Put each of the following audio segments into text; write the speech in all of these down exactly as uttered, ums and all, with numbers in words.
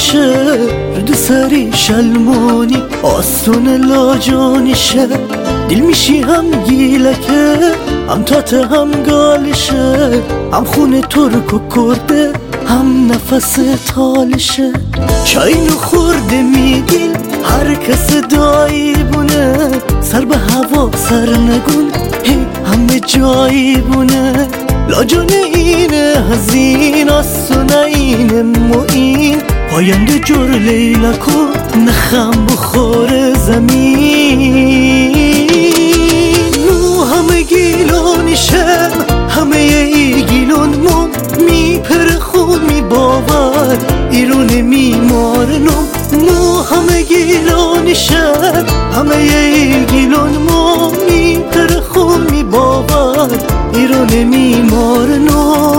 میشه رد سری شلمونی آستون لاجانیشه دل میشی هم گیلکه هم تاته هم گالشه هم خونه ترک و کرده هم نفس تالشه چاینو خورده میگیل هر کس دایی بونه سر به هوا سر نگون هی همه جایی بونه لاجانه اینه هزین آسونه اینه موین پاینده جور لیلکو نخم بخور زمین نو همه گیلونیشم همه ای گیلون میپر خون میباور ایرون میمارنم نو همه گیلونیشم همه ای گیلون میپر خون میباور ایرون میمارنم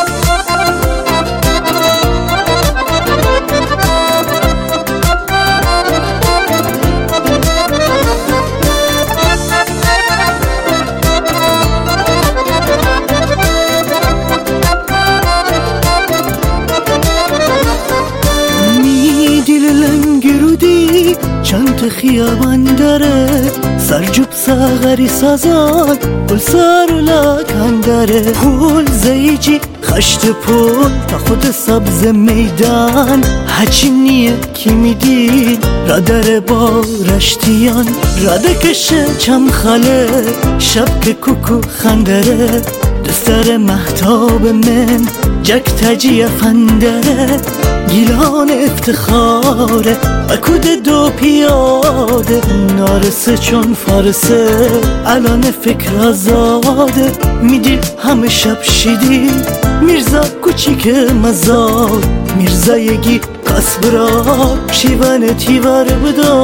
چند خیابان داره سرجوب ساغری سازان پل سر و لکن داره پول زیجی خشت پول تا خود سبز میدان هچی نیه کی میدید را داره با رشتیان را دکشه چم خاله شب که کوکو خندره دستر محتاب من جک تجی فندره گیلان افتخاره اکود دو پیاده نارسه چون فارسه الان فکر آزاده میدیل همه شب شیدی میرزا کوچیک مزار میرزا یگی کاسبرا شیوان تیور بدا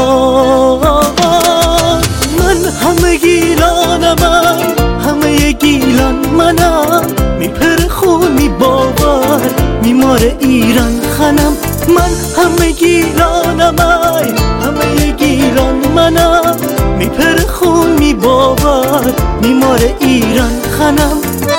من همه گیلانم همه گیلان منم میپر خون میباور میمار ایران خانم من همه گیلانم همه گیلان منم میپر خون میباور میمار ایران خانم